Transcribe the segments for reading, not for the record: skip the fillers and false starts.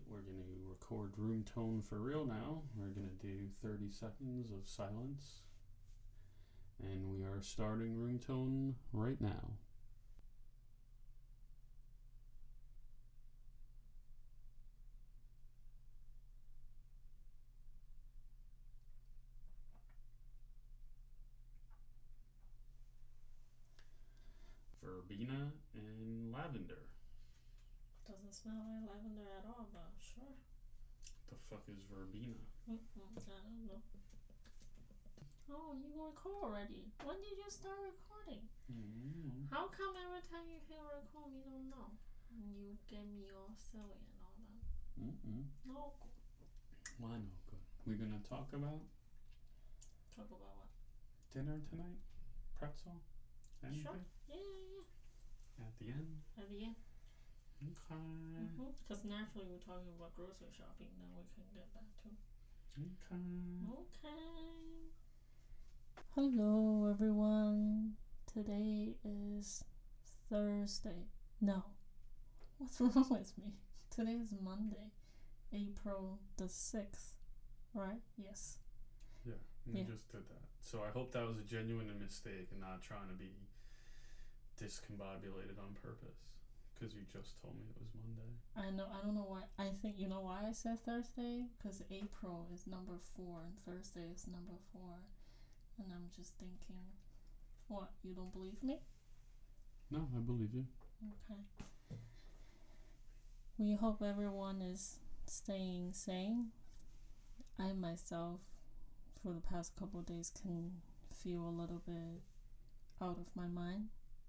We're going to record room tone for real now. We're going to do 30 seconds of silence. And we are starting room tone right now. Verbena and lavender. Doesn't smell like lavender at all, but sure. The fuck is verbena? I don't know. Oh, you record already. When did you start recording? How come every time you hit record, you don't know? You get me all silly and all that. No good. Why no good? We're gonna talk about what? Dinner tonight? Pretzel? Anything? Sure. Yeah. At the end? At the end. Okay. Because naturally we're talking about grocery shopping, then we can get back to. Okay. Hello everyone. Today is Thursday. No. What's wrong with me? Today is Monday, April the 6th. Right? Yes. Yeah, we just did that. So I hope that was a genuine mistake and not trying to be discombobulated on purpose. Because you just told me it was Monday. I know. I don't know why. I think you know why I said Thursday? Because April is number 4 and Thursday is number 4. And I'm just thinking, what? You don't believe me? No, I believe you. Okay. We hope everyone is staying sane. I myself, for the past couple of days, can feel a little bit out of my mind.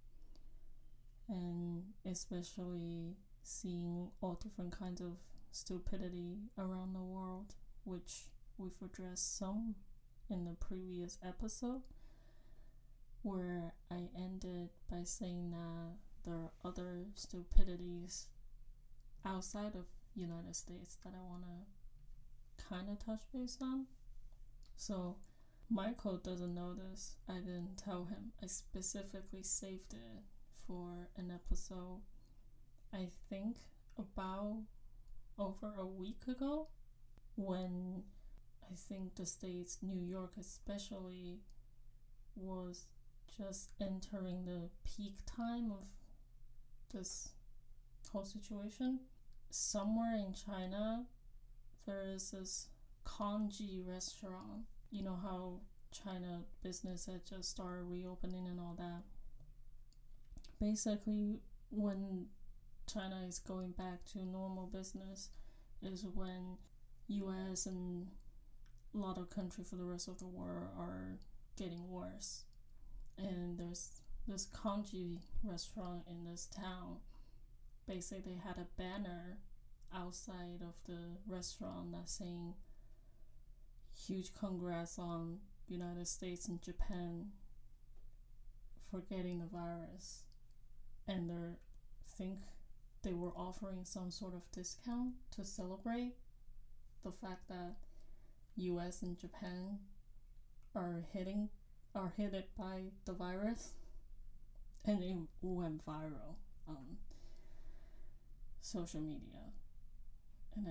And especially seeing all different kinds of stupidity around the world, which we've addressed some in the previous episode, where I ended by saying that there are other stupidities outside of United States that I want to kind of touch base on. So Michael doesn't know this. I didn't tell him. I specifically saved it for an episode, I think about over a week ago, when I think the States, New York especially, was just entering the peak time of this whole situation. Somewhere in China, there is this Kongji restaurant. You know how China business had just started reopening and all that. Basically, when China is going back to normal business is when US and a lot of countries for the rest of the world are getting worse. And there's this Kongji restaurant in this town. Basically, they had a banner outside of the restaurant that's saying huge congrats on United States and Japan for getting the virus. And they were offering some sort of discount to celebrate the fact that US and Japan are hit by the virus, and it went viral on social media. And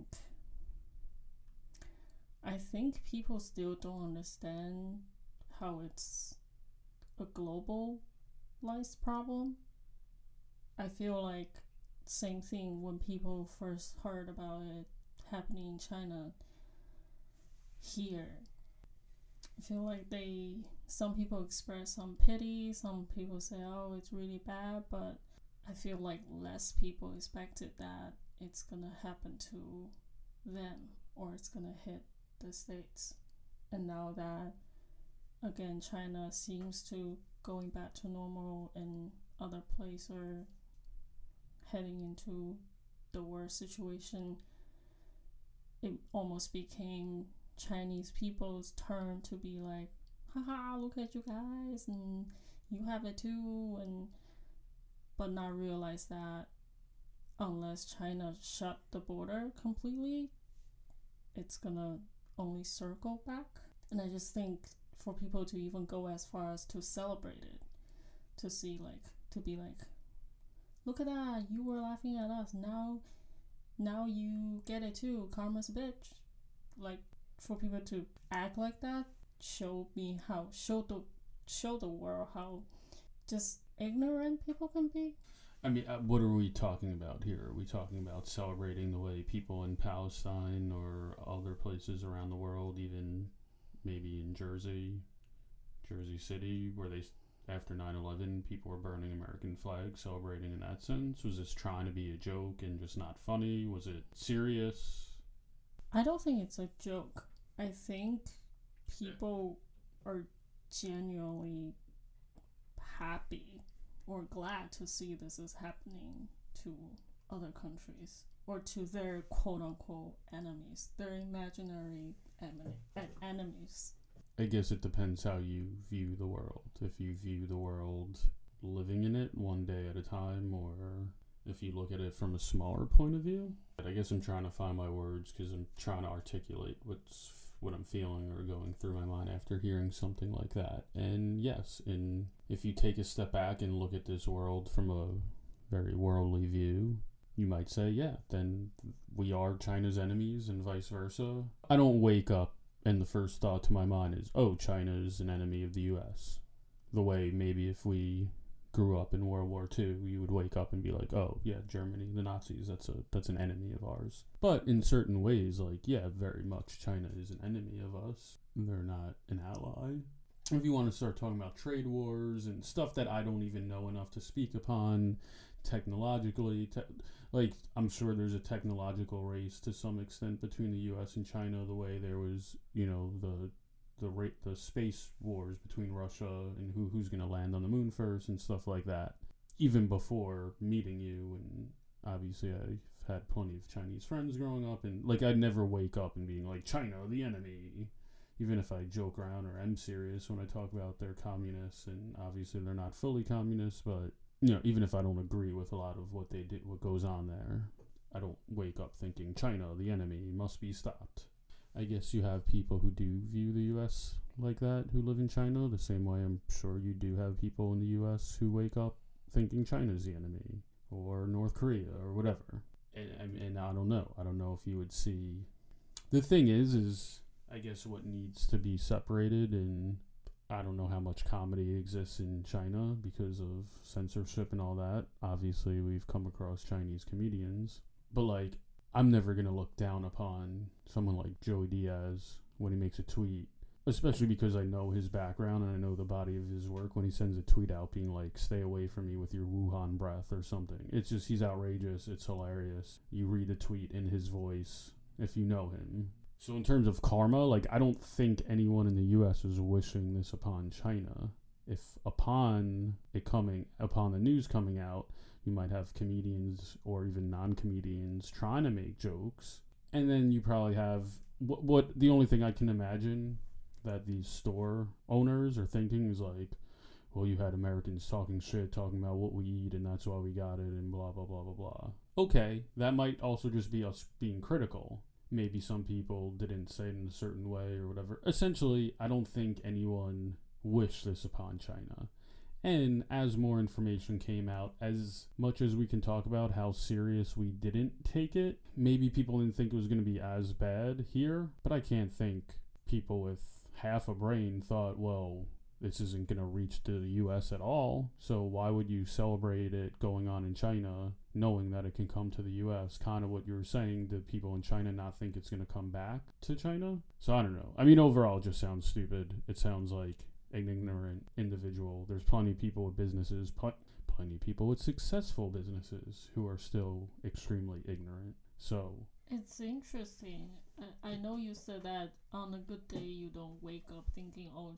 I think people still don't understand how it's a globalized problem. I feel like same thing when people first heard about it happening in China here. I feel like some people express some pity, some people say, oh, it's really bad, but I feel like less people expected that it's gonna happen to them or it's gonna hit the States. And now that, again, China seems to going back to normal and other places are heading into the worst situation, it almost became Chinese people's turn to be like, haha, look at you guys, and you have it too, but not realize that unless China shut the border completely, it's gonna only circle back. And I just think for people to even go as far as to celebrate it, to be like, look at that, you were laughing at us, now now you get it too. Karma's a bitch. Like, for people to act like that, show the world how just ignorant people can be. I mean, what are we talking about here? Are we talking about celebrating the way people in Palestine or other places around the world, even maybe in Jersey City, where they, after 9/11, people were burning American flags, celebrating in that sense? Was this trying to be a joke and just not funny? Was it serious? I don't think it's a joke. I think people are genuinely happy or glad to see this is happening to other countries or to their quote-unquote enemies, their imaginary enemies. I guess it depends how you view the world. If you view the world living in it one day at a time, or if you look at it from a smaller point of view. But I guess I'm trying to find my words because I'm trying to articulate what I'm feeling or going through my mind after hearing something like that. And yes, if you take a step back and look at this world from a very worldly view, you might say, yeah, then we are China's enemies and vice versa. I don't wake up and the first thought to my mind is, oh, China is an enemy of the U.S. The way maybe if we grew up in World War II, you would wake up and be like, oh, yeah, Germany, the Nazis, that's an enemy of ours. But in certain ways, like, yeah, very much China is an enemy of us. They're not an ally. If you want to start talking about trade wars and stuff that I don't even know enough to speak upon technologically, like, I'm sure there's a technological race to some extent between the U.S. and China, the way there was, you know, the space wars between Russia and who's going to land on the moon first and stuff like that. Even before meeting you, and obviously I've had plenty of Chinese friends growing up, and like I'd never wake up and being like, China, the enemy. Even if I joke around or am serious when I talk about they're communists, and obviously they're not fully communist, but you know, even if I don't agree with a lot of what they did, what goes on there, I don't wake up thinking China, the enemy, must be stopped. I guess you have people who do view the U.S. like that, who live in China, the same way I'm sure you do have people in the U.S. who wake up thinking China's the enemy, or North Korea, or whatever. And I don't know. I don't know if you would see... The thing is I guess what needs to be separated, and I don't know how much comedy exists in China because of censorship and all that. Obviously, we've come across Chinese comedians, but like, I'm never going to look down upon someone like Joey Diaz when he makes a tweet, especially because I know his background and I know the body of his work. When he sends a tweet out being like, stay away from me with your Wuhan breath or something, it's just, he's outrageous. It's hilarious. You read a tweet in his voice if you know him. So in terms of karma, like, I don't think anyone in the U.S. is wishing this upon China. If upon the news coming out, you might have comedians or even non-comedians trying to make jokes. And then you probably have, the only thing I can imagine that these store owners are thinking is like, well, you had Americans talking shit, talking about what we eat, and that's why we got it, and blah, blah, blah, blah, blah. Okay, that might also just be us being critical. Maybe some people didn't say it in a certain way or whatever. Essentially, I don't think anyone wished this upon China. And as more information came out, as much as we can talk about how serious we didn't take it, maybe people didn't think it was going to be as bad here. But I can't think people with half a brain thought, well, this isn't going to reach to the U.S. at all, so why would you celebrate it going on in China, knowing that it can come to the U.S.? Kind of what you were saying, do people in China not think it's going to come back to China? So I don't know. I mean, overall, it just sounds stupid. It sounds like an ignorant individual. There's plenty of people with businesses, plenty of people with successful businesses who are still extremely ignorant. So it's interesting. I know you said that on a good day you don't wake up thinking, oh,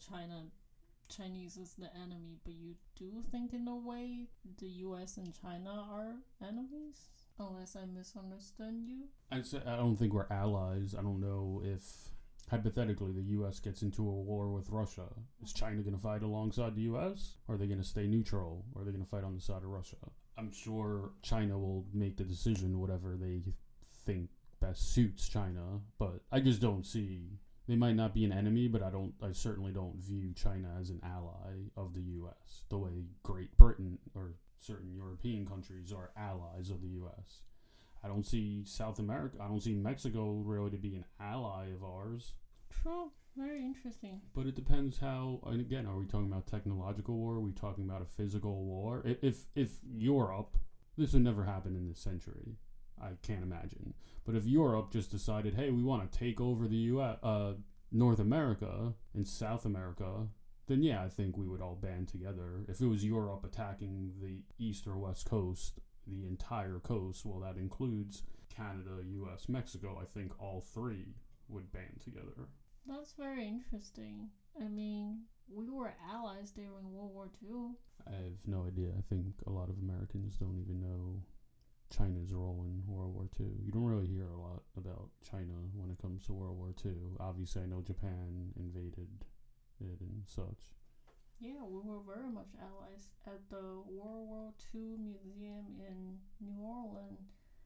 Chinese is the enemy, but you do think in a way the US and China are enemies? Unless I misunderstand you? I don't think we're allies. I don't know if, hypothetically, the US gets into a war with Russia. Is China going to fight alongside the US? Or are they going to stay neutral? Or are they going to fight on the side of Russia? I'm sure China will make the decision, whatever they think best suits China, but I just don't see... They might not be an enemy, but I certainly don't view China as an ally of the U.S. the way Great Britain or certain European countries are allies of the U.S. I don't see South America, I don't see Mexico really to be an ally of ours. True. Very interesting. But it depends how, and again, are we talking about technological war? Are we talking about a physical war? If Europe, this would never happen in this century, I can't imagine. But if Europe just decided, hey, we want to take over the U.S., North America and South America, then yeah, I think we would all band together. If it was Europe attacking the east or west coast, the entire coast, well, that includes Canada, U.S., Mexico, I think all three would band together. That's very interesting. I mean, we were allies during World War II. I have no idea. I think a lot of Americans don't even know China's role in World War II. You don't really hear a lot about China when it comes to World War II. Obviously, I know Japan invaded it and such. Yeah, we were very much allies. At the World War II Museum in New Orleans,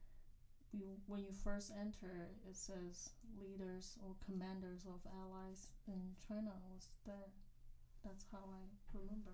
when you first enter, it says leaders or commanders of allies, and China was there. That's how I remember.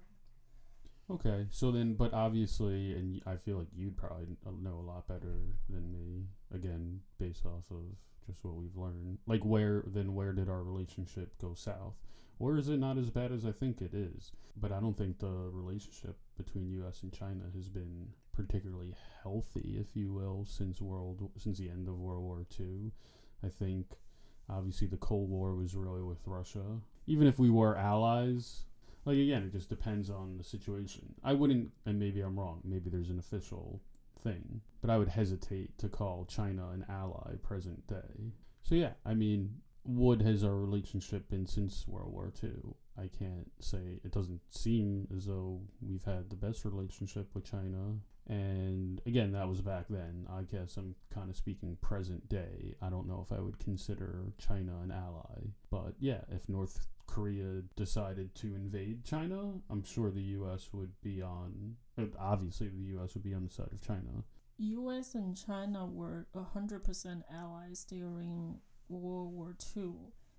Okay, so then, but obviously, and I feel like you'd probably know a lot better than me, again, based off of just what we've learned. Like, where did our relationship go south? Or is it not as bad as I think it is? But I don't think the relationship between U.S. and China has been particularly healthy, if you will, since the end of World War II. I think, obviously, the Cold War was really with Russia. Even if we were allies, like, again, it just depends on the situation. I wouldn't, and maybe I'm wrong, maybe there's an official thing, but I would hesitate to call China an ally present day. So yeah, I mean, what has our relationship been since World War II? I can't say. It doesn't seem as though we've had the best relationship with China. And again, that was back then. I guess I'm kind of speaking present day. I don't know if I would consider China an ally. But yeah, if North Korea decided to invade China, I'm sure the U.S. would be on... Obviously, the U.S. would be on the side of China. U.S. and China were 100% allies during World War II.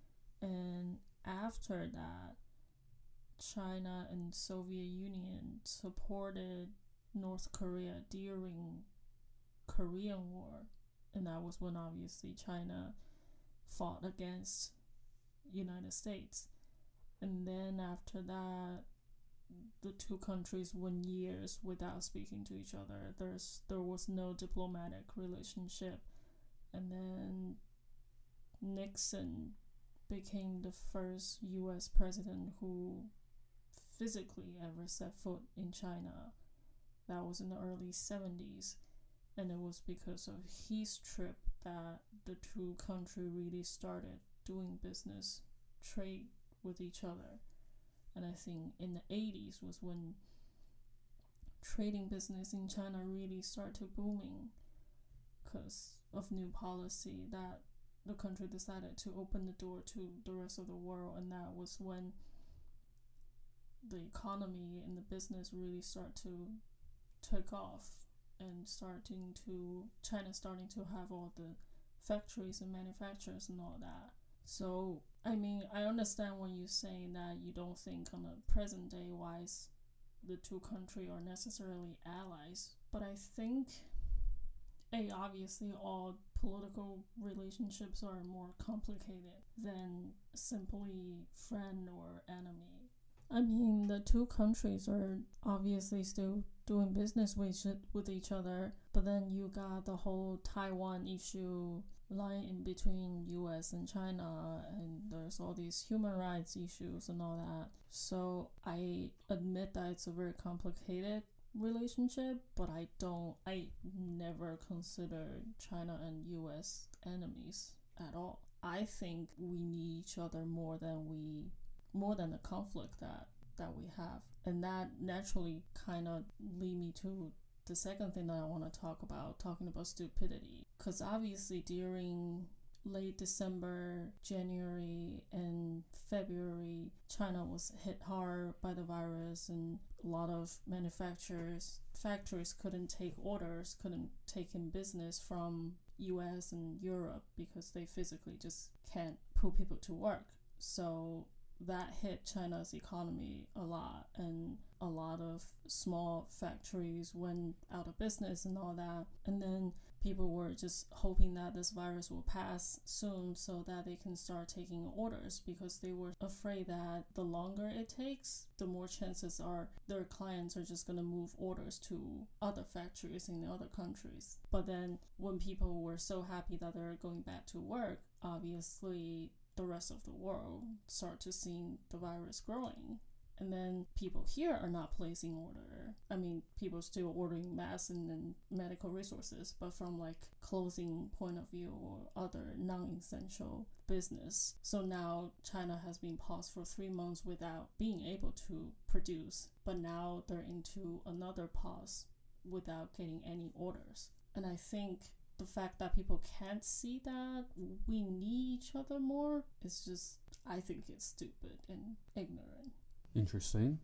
And after that, China and Soviet Union supported North Korea during Korean War. And that was when obviously China fought against United States. And then after that, the two countries went years without speaking to each other. There was no diplomatic relationship. And then Nixon became the first U.S. president who physically ever set foot in China. That was in the early 70s. And it was because of his trip that the two countries really started doing business, trade with each other. And I think in the 80s was when trading business in China really started booming because of new policy that the country decided to open the door to the rest of the world. And that was when the economy and the business really start to take off, and China starting to have all the factories and manufacturers and all that. So, I mean, I understand when you're saying that you don't think on a present day wise the two countries are necessarily allies, but I think obviously all political relationships are more complicated than simply friend or enemy. I mean, the two countries are obviously still doing business with each other, but then you got the whole Taiwan issue lying in between US and China, and there's all these human rights issues and all that. So I admit that it's a very complicated relationship, but I never consider China and US enemies at all. I think we need each other more than the conflict that we have. And that naturally kind of lead me to the second thing that I want to talk about, talking about stupidity. Because obviously during late December, January, and February, China was hit hard by the virus, and a lot of factories couldn't take orders, couldn't take in business from US and Europe because they physically just can't put people to work. So that hit China's economy a lot, and a lot of small factories went out of business and all that. And then people were just hoping that this virus will pass soon so that they can start taking orders, because they were afraid that the longer it takes, the more chances are their clients are just going to move orders to other factories in other countries. But then when people were so happy that they're going back to work, obviously the rest of the world start to see the virus growing. And then people here are not placing order. I mean, people are still ordering masks and medical resources, but from like clothing point of view or other non-essential business. So now China has been paused for 3 months without being able to produce, but now they're into another pause without getting any orders. And I think the fact that people can't see that we need each other more is just, I think it's stupid and ignorant. Interesting.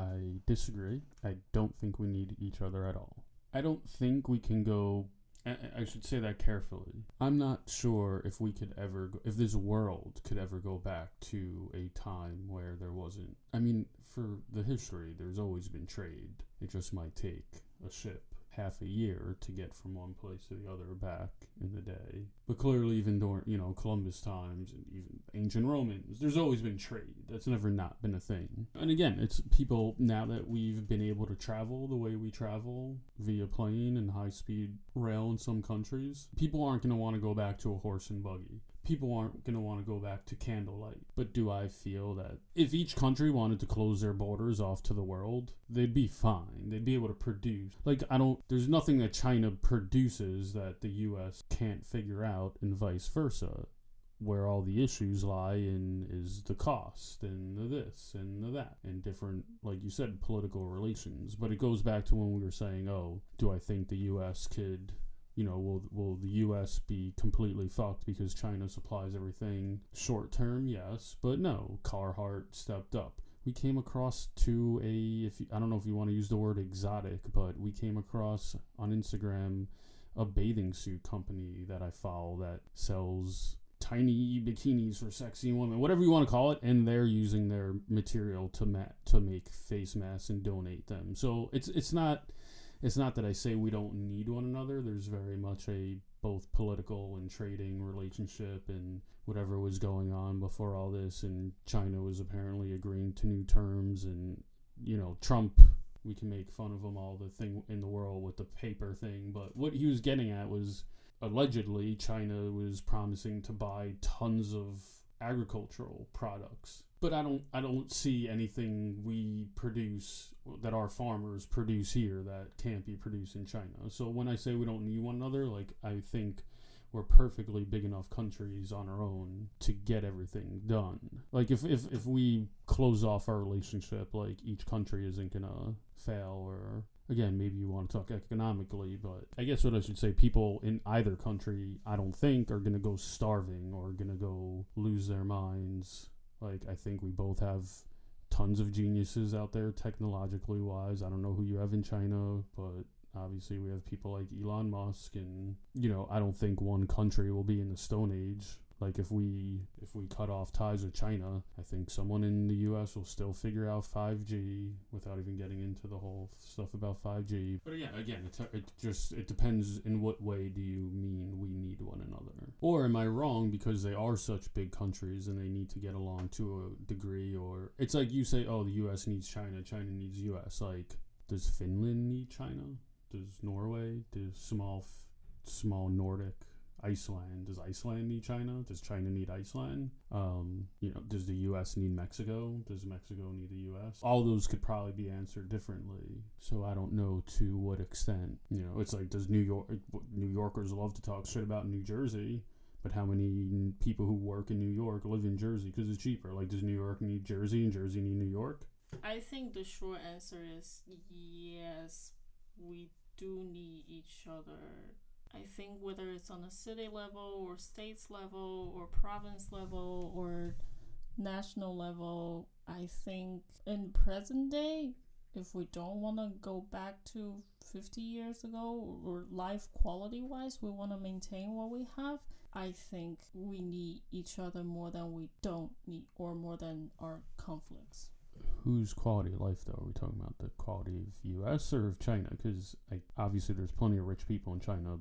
I disagree. I don't think we need each other at all. I don't think we can go... I should say that carefully. I'm not sure if we could ever... if this world could ever go back to a time where there wasn't... I mean, for the history, there's always been trade. It just might take a ship half a year to get from one place to the other back in the day. But clearly, even during, Columbus times and even ancient Romans, there's always been trade. That's never not been a thing. And again, it's people, now that we've been able to travel the way we travel via plane and high-speed rail in some countries, people aren't going to want to go back to a horse and buggy. People aren't going to want to go back to candlelight. But do I feel that if each country wanted to close their borders off to the world, they'd be fine. They'd be able to produce. There's nothing that China produces that the U.S. can't figure out, and vice versa. Where all the issues lie in is the cost and the this and the that and different, like you said, political relations. But it goes back to when we were saying, oh, do I think the U.S. could... will the U.S. be completely fucked because China supplies everything short term? Yes, but no. Carhartt stepped up. We came across I don't know if you want to use the word exotic, but we came across on Instagram a bathing suit company that I follow that sells tiny bikinis for sexy women, whatever you want to call it, and they're using their material to make face masks and donate them. So it's not that I say we don't need one another. There's very much a both political and trading relationship and whatever was going on before all this, and China was apparently agreeing to new terms, and Trump, we can make fun of him all the thing in the world with the paper thing, but what he was getting at was allegedly China was promising to buy tons of agricultural products. But I don't see anything we produce, that our farmers produce here, that can't be produced in China. So when I say we don't need one another, I think we're perfectly big enough countries on our own to get everything done. If we close off our relationship, each country isn't gonna fail, or again, maybe you want to talk economically, but I guess what I should say, people in either country, I don't think are gonna go starving or gonna go lose their minds. I think we both have tons of geniuses out there technologically wise. I don't know who you have in China, but obviously we have people like Elon Musk, and I don't think one country will be in the Stone Age. If we cut off ties with China, I think someone in the US will still figure out 5G without even getting into the whole stuff about 5G. But again, it depends in what way do you mean we need one another. Or am I wrong because they are such big countries and they need to get along to a degree? Or it's like you say, oh, the US needs China, China needs US. Does Finland need China? Does Norway? Does small Nordic Iceland? Does Iceland need China? Does China need Iceland? Does the U.S. need Mexico? Does Mexico need the U.S.? All those could probably be answered differently. So I don't know to what extent. It's like, does New Yorkers love to talk shit about New Jersey? But how many people who work in New York live in Jersey because it's cheaper? Does New York need Jersey and Jersey need New York? I think the short answer is yes, we do need each other. I think whether it's on a city level or states level or province level or national level, I think in present day, if we don't want to go back to 50 years ago or life quality wise, we want to maintain what we have, I think we need each other more than we don't need, or more than our conflicts. Whose quality of life, though? Are we talking about the quality of U.S. or of China? Because obviously there's plenty of rich people in China, but I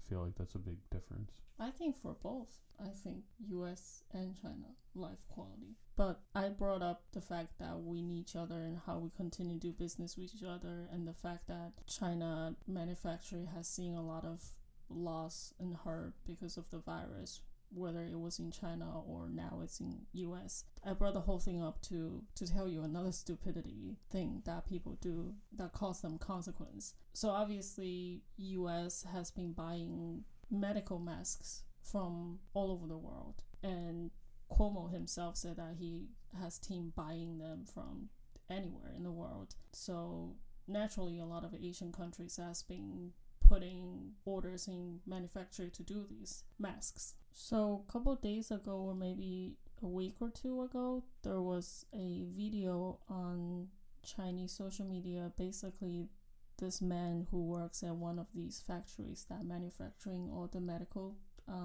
I feel like that's a big difference. I think for both. I think US and China, life quality. But I brought up the fact that we need each other and how we continue to do business with each other, and the fact that China manufacturing has seen a lot of loss and hurt because of the virus, whether it was in China or now it's in US. I brought the whole thing up to tell you another stupidity thing that people do that cause them consequence. So obviously US has been buying medical masks from all over the world, and Cuomo himself said that he has team buying them from anywhere in the world. So naturally a lot of Asian countries has been putting orders in manufacturing to do these masks. So a couple of days ago, or maybe a week or two ago, there was a video on Chinese social media. Basically, this man who works at one of these factories that manufacturing all the medical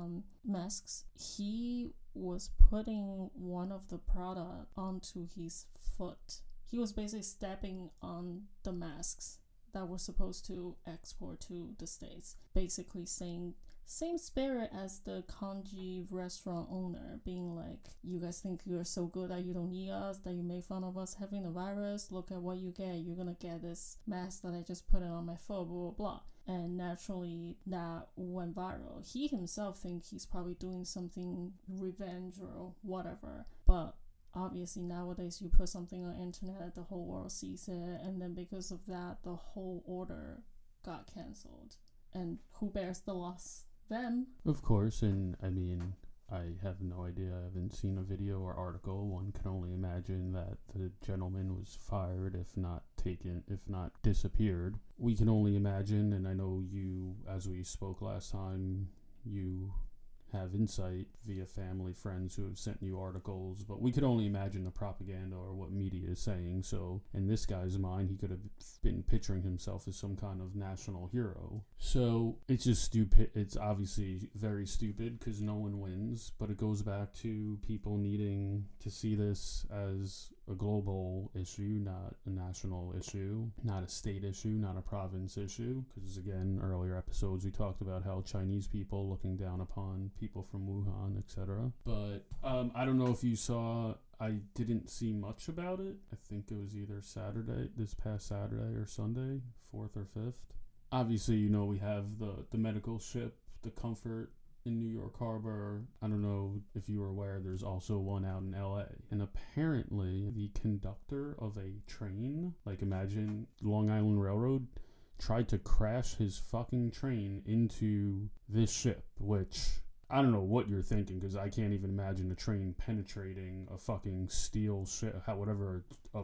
masks, he was putting one of the product onto his foot. He was basically stepping on the masks that were supposed to export to the States, basically saying same spirit as the kanji restaurant owner, being like, you guys think you're so good that you don't need us, that you make fun of us having the virus, look at what you get, you're gonna get this mask that I just put it on my foot, blah blah blah. And naturally that went viral. He himself thinks he's probably doing something revenge or whatever, but obviously nowadays you put something on internet, the whole world sees it, and then because of that the whole order got cancelled. And who bears the loss? Them. Of course. And I mean, I have no idea. I haven't seen a video or article. One can only imagine that the gentleman was fired, if not taken, if not disappeared. We can only imagine, and I know you, as we spoke last time, you have insight via family, friends who have sent you articles, but we could only imagine the propaganda or what media is saying. So in this guy's mind, he could have been picturing himself as some kind of national hero. So it's just stupid. It's obviously very stupid because no one wins, but it goes back to people needing to see this as a global issue, not a national issue, not a state issue, not a province issue. Because again, earlier episodes we talked about how Chinese people looking down upon people from Wuhan, etc. But I don't know if you saw, I didn't see much about it. I think it was either this past Saturday or Sunday, 4th or 5th. Obviously, you know, we have the medical ship, the Comfort, in New York Harbor. I don't know if you were aware, there's also one out in LA. And apparently the conductor of a train, like imagine Long Island Railroad, tried to crash his fucking train into this ship, which I don't know what you're thinking, because I can't even imagine a train penetrating a fucking steel ship, whatever a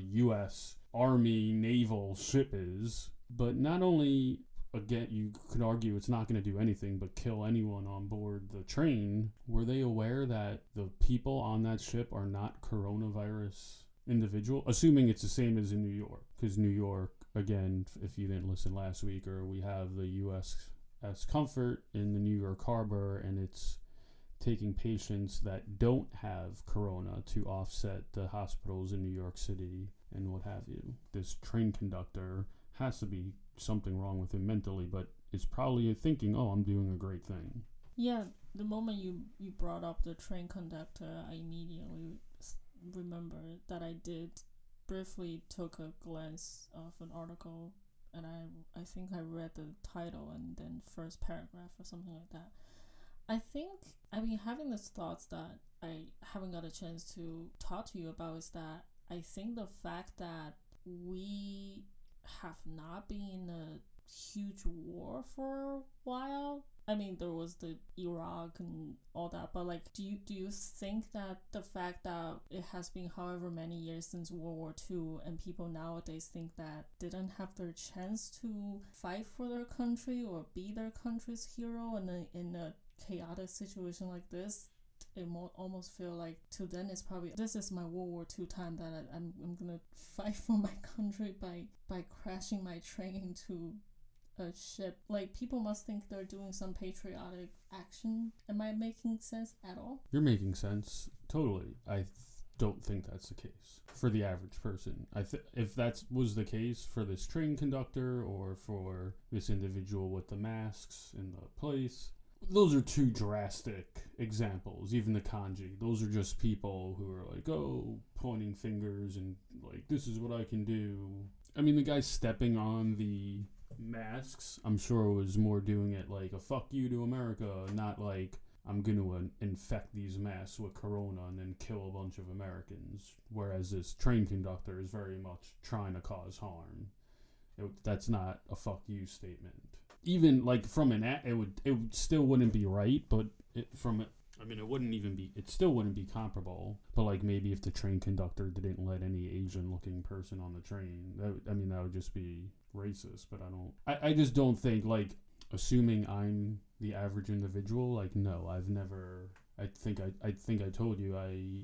U.S. Army naval ship is. But not only, again, you could argue it's not going to do anything but kill anyone on board the train. Were they aware that the people on that ship are not coronavirus individual? Assuming it's the same as in New York. Because New York, again, if you didn't listen last week, or we have the USS Comfort in the New York Harbor, and it's taking patients that don't have corona to offset the hospitals in New York City and what have you. This train conductor has to be something wrong with him mentally, but it's probably thinking, oh, I'm doing a great thing. Yeah, the moment you brought up the train conductor, I immediately remembered that I did briefly took a glance of an article, and I think I read the title and then first paragraph or something like that. I think I've been having these thoughts that I haven't got a chance to talk to you about, is that I think the fact that we have not been in a huge war for a while. I mean, there was the Iraq and all that, but like, do you think that the fact that it has been however many years since World War II, and people nowadays think that didn't have their chance to fight for their country or be their country's hero in a chaotic situation like this, it almost feel like to them it's probably, this is my World War II time that I'm gonna fight for my country by crashing my train into a ship. Like, people must think they're doing some patriotic action. Am I making sense at all? You're making sense, totally. I don't think that's the case for the average person. If that was the case for this train conductor or for this individual with the masks in the place, those are two drastic examples. Even the kanji, those are just people who are like, oh, pointing fingers and like, this is what I can do. I mean, the guy stepping on the masks, I'm sure was more doing it like a fuck you to America, not like, I'm going to infect these masks with corona and then kill a bunch of Americans. Whereas this train conductor is very much trying to cause harm. That's not a fuck you statement. Even like from it still wouldn't be right, but it still wouldn't be comparable. But like maybe if the train conductor didn't let any Asian looking person on the train, that would just be racist. But I just don't think, like, assuming I'm the average individual, like, no, I've never, I think I told you,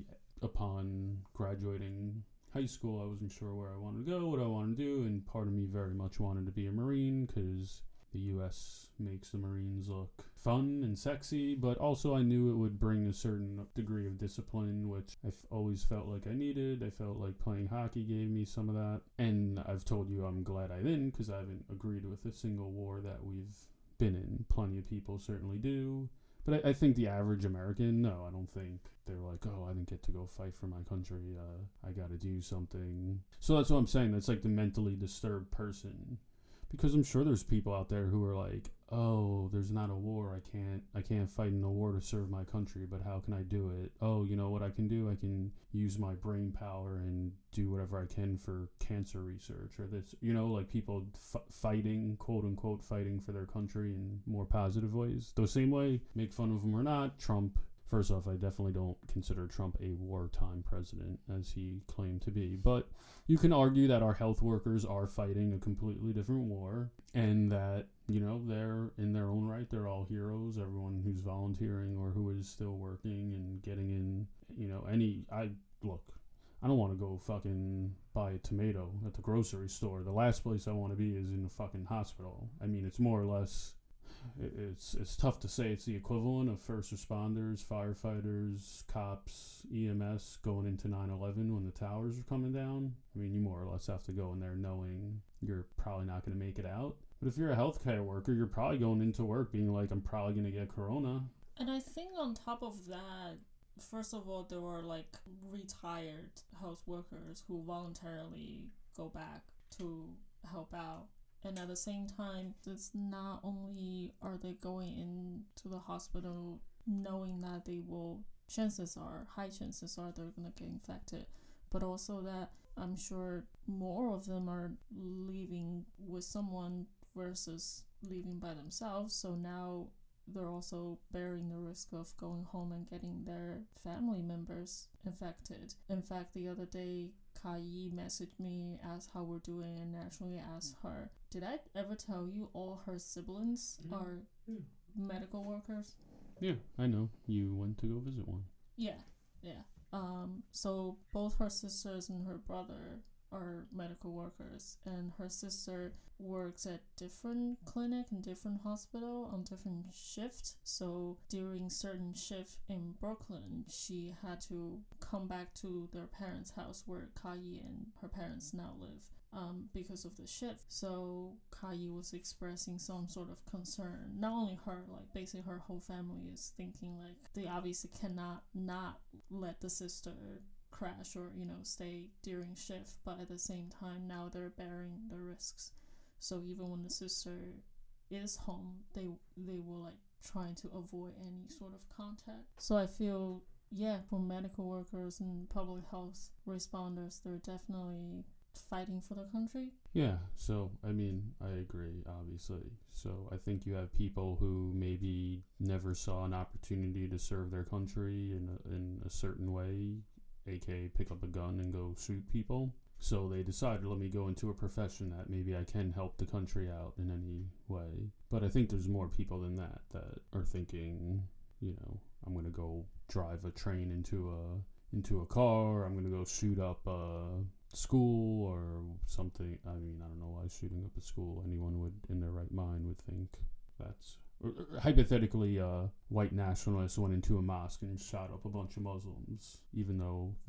upon graduating high school, I wasn't sure where I wanted to go, what I wanted to do, and part of me very much wanted to be a Marine, because the U.S. makes the Marines look fun and sexy, but also I knew it would bring a certain degree of discipline, which I've always felt like I needed. I felt like playing hockey gave me some of that, and I've told you I'm glad I didn't, because I haven't agreed with a single war that we've been in. Plenty of people certainly do. But I think the average American, no, I don't think they're like, oh, I didn't get to go fight for my country. I got to do something. So that's what I'm saying. That's like the mentally disturbed person. Because I'm sure there's people out there who are like, oh, there's not a war. I can't fight in a war to serve my country, but how can I do it? Oh, you know what I can do? I can use my brain power and do whatever I can for cancer research or this, like people fighting, quote unquote, fighting for their country in more positive ways. The same way, make fun of them or not, Trump. First off, I definitely don't consider Trump a wartime president, as he claimed to be. But you can argue that our health workers are fighting a completely different war, and that, they're in their own right. They're all heroes. Everyone who's volunteering or who is still working and getting in, I don't want to go fucking buy a tomato at the grocery store. The last place I want to be is in a fucking hospital. I mean, it's more or less... It's tough to say it's the equivalent of first responders, firefighters, cops, EMS going into 9/11 when the towers are coming down. I mean, you more or less have to go in there knowing you're probably not going to make it out. But if you're a healthcare worker, you're probably going into work being like, I'm probably going to get corona. And I think on top of that, first of all, there were like retired health workers who voluntarily go back to help out. And at the same time, it's not only are they going into the hospital knowing that high chances are they're going to get infected, but also that I'm sure more of them are leaving with someone versus leaving by themselves. So now they're also bearing the risk of going home and getting their family members infected. In fact, the other day, Kai messaged me, asked how we're doing, and naturally asked her, did I ever tell you all her siblings are medical workers? Yeah, I know. You went to go visit one. Yeah. So both her sisters and her brother are medical workers, and her sister works at different clinic and different hospital on different shift. So during certain shift in Brooklyn, she had to come back to their parents' house where Kai and her parents now live, because of the shift. So Kai was expressing some sort of concern. Not only her, like basically her whole family is thinking like they obviously cannot not let the sister crash or stay during shift, but at the same time now they're bearing the risks. So even when the sister is home, they will like trying to avoid any sort of contact. So I feel, for medical workers and public health responders, they're definitely fighting for the country. Yeah, so I mean, I agree, obviously. So I think you have people who maybe never saw an opportunity to serve their country in a certain way, aka pick up a gun and go shoot people. So they decided, let me go into a profession that maybe I can help the country out in any way. But I think there's more people than that are thinking, I'm going to go drive a train into a car, I'm going to go shoot up a school or something. I mean, I don't know why shooting up a school, anyone would in their right mind would think that's... Hypothetically, white nationalists went into a mosque and shot up a bunch of Muslims, even though that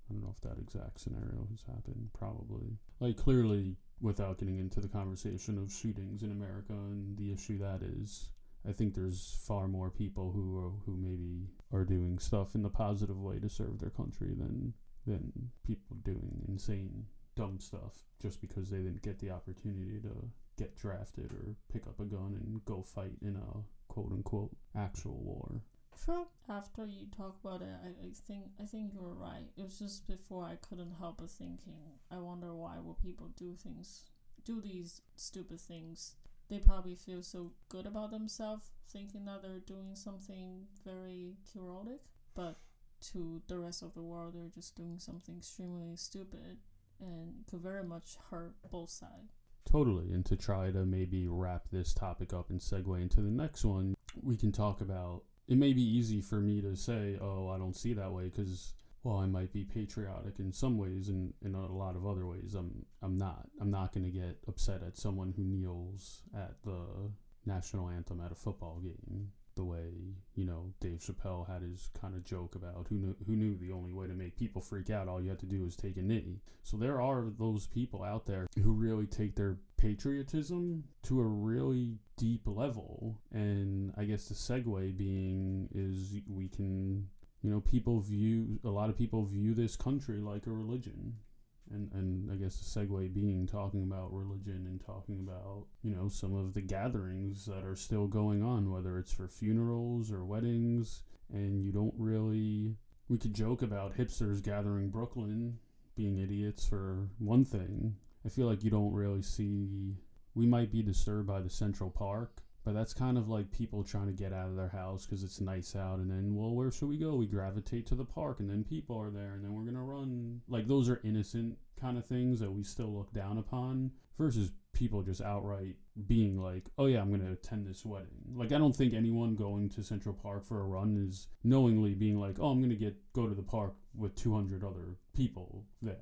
I don't know if that exact scenario has happened. Probably. Like, clearly, without getting into the conversation of shootings in America and the issue that is, I think there's far more people who maybe are doing stuff in the positive way to serve their country than people doing insane, dumb stuff just because they didn't get the opportunity to get drafted or pick up a gun and go fight in a quote-unquote actual war. True. After you talk about it, I think you're right. It was just before I couldn't help but thinking, I wonder why will people do these stupid things. They probably feel so good about themselves, thinking that they're doing something very heroic, but to the rest of the world, they're just doing something extremely stupid and could very much hurt both sides. Totally. And to try to maybe wrap this topic up and segue into the next one, we can talk about, it may be easy for me to say, oh, I don't see that way because, well, I might be patriotic in some ways, and in a lot of other ways I'm not. I'm not going to get upset at someone who kneels at the national anthem at a football game the way, you know, Dave Chappelle had his kind of joke about who knew the only way to make people freak out, all you had to do is take a knee. So there are those people out there who really take their patriotism to a really deep level. And I guess the segue being is we can, you know, a lot of people view this country like a religion. And I guess the segue being talking about religion and talking about, you know, some of the gatherings that are still going on, whether it's for funerals or weddings. And you don't really, we could joke about hipsters gathering Brooklyn being idiots for one thing. I feel like you don't really see, we might be disturbed by the Central Park, but that's kind of like people trying to get out of their house because it's nice out, and then, well, where should we go? We gravitate to the park, and then people are there, and then we're going to run. Like, those are innocent kind of things that we still look down upon versus people just outright being like, oh yeah, I'm going to attend this wedding. Like, I don't think anyone going to Central Park for a run is knowingly being like, oh, I'm going to go to the park with 200 other people there.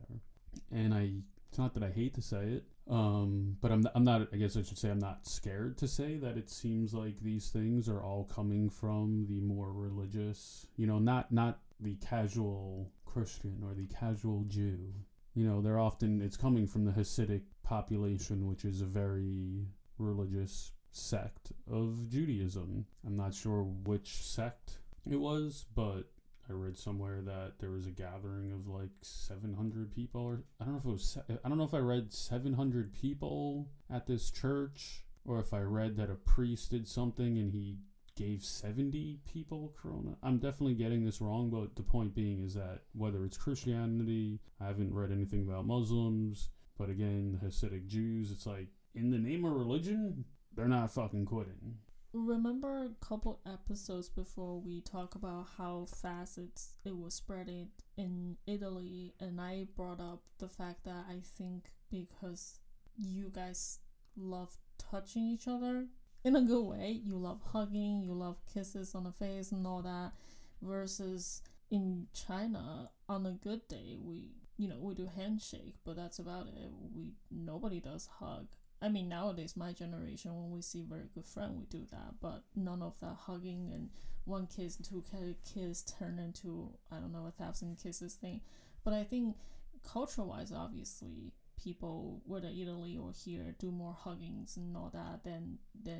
And it's not that I hate to say it, but I'm not, I guess I should say I'm not scared to say that it seems like these things are all coming from the more religious, you know, not the casual Christian or the casual Jew. You know, it's coming from the Hasidic population, which is a very religious sect of Judaism. I'm not sure which sect it was, but I read somewhere that there was a gathering of like 700 people, or I don't know if I read 700 people at this church, or if I read that a priest did something and he gave 70 people corona. I'm definitely getting this wrong, but the point being is that whether it's Christianity, I haven't read anything about Muslims, but again, Hasidic Jews, it's like, in the name of religion, they're not fucking quitting. Remember a couple episodes before we talk about how fast it was spreading in Italy, and I brought up the fact that I think because you guys love touching each other in a good way, you love hugging, you love kisses on the face and all that, versus in China on a good day we do handshake, but that's about it. Nobody does hug. I mean, nowadays, my generation, when we see a very good friend, we do that, but none of that hugging and one kiss, two kiss turn into, I don't know, 1,000 kisses thing. But I think culture-wise, obviously, people, whether Italy or here, do more huggings and all that than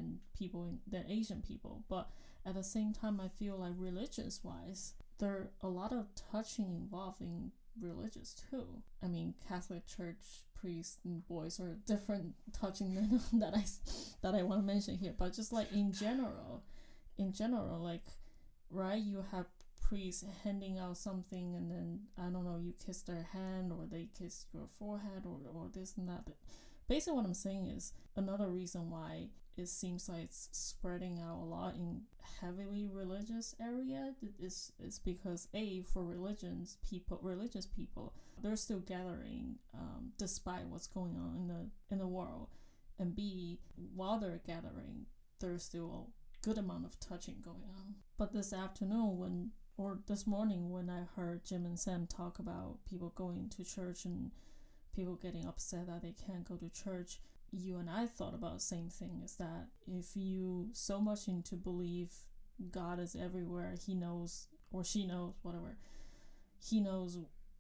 Asian people. But at the same time, I feel like religious-wise, there are a lot of touching involved in religious too. I mean, Catholic Church priests and boys are different touching than that I want to mention here, but just like in general, like, right, you have priests handing out something, and then, I don't know, you kiss their hand or they kiss your forehead or this and that. Basically what I'm saying is, another reason why it seems like it's spreading out a lot in heavily religious area is because for religious people, they're still gathering despite what's going on in the world, and B, while they're gathering, there's still a good amount of touching going on. But this morning when I heard Jim and Sam talk about people going to church and people getting upset that they can't go to church, you and I thought about the same thing, is that if you so much into believe God is everywhere, he knows, or she knows, whatever, he knows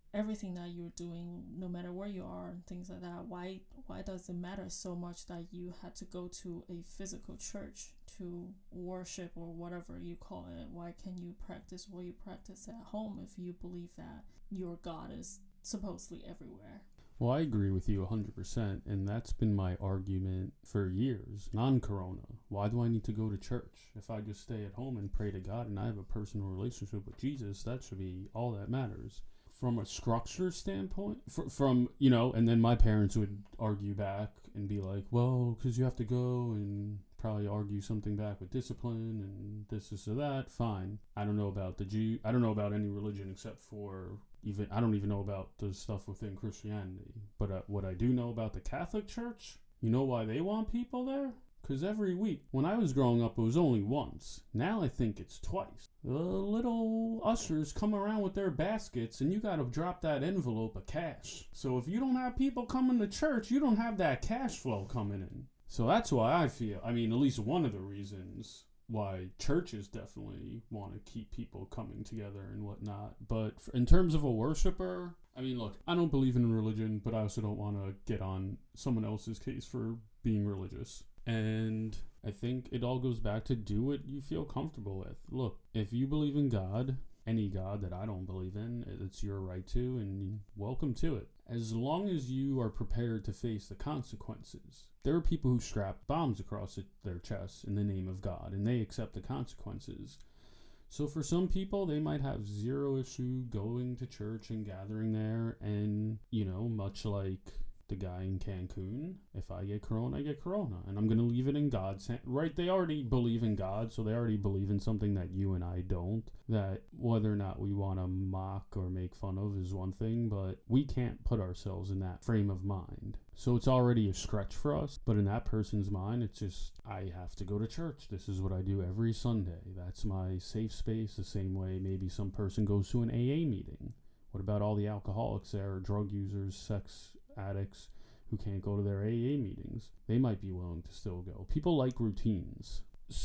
everything that you're doing, no matter where you are and things like that, why does it matter so much that you had to go to a physical church to worship or whatever you call it? Why can't you practice what you practice at home if you believe that your God is supposedly everywhere? Well, I agree with you 100%, and that's been my argument for years, non-corona. Why do I need to go to church? If I just stay at home and pray to God and I have a personal relationship with Jesus, that should be all that matters. From a structure standpoint, from, you know, and then my parents would argue back and be like, well, because you have to go, and probably argue something back with discipline and this or that. Fine. I don't know about I don't know about any religion except for I don't even know about the stuff within Christianity. But what I do know about the Catholic Church, you know why they want people there? Because every week, when I was growing up, it was only once. Now I think it's twice. The little ushers come around with their baskets, and you gotta drop that envelope of cash. So if you don't have people coming to church, you don't have that cash flow coming in. So that's why I feel, I mean, at least one of the reasons why churches definitely want to keep people coming together and whatnot. But in terms of a worshiper, I mean, look, I don't believe in religion, but I also don't want to get on someone else's case for being religious. And I think it all goes back to do what you feel comfortable with. Look, if you believe in God, any God that I don't believe in, it's your right to, and welcome to it. As long as you are prepared to face the consequences. There are people who strap bombs across their chests in the name of God, and they accept the consequences. So for some people, they might have zero issue going to church and gathering there, and, you know, much like the guy in Cancun, if I get corona, I get corona, and I'm going to leave it in God's hand. Right, they already believe in God, so they already believe in something that you and I don't. That whether or not we want to mock or make fun of is one thing, but we can't put ourselves in that frame of mind. So it's already a stretch for us, but in that person's mind, it's just, I have to go to church. This is what I do every Sunday. That's my safe space, the same way maybe some person goes to an AA meeting. What about all the alcoholics there, or drug users, sex addicts who can't go to their AA meetings? They might be willing to still go. People like routines.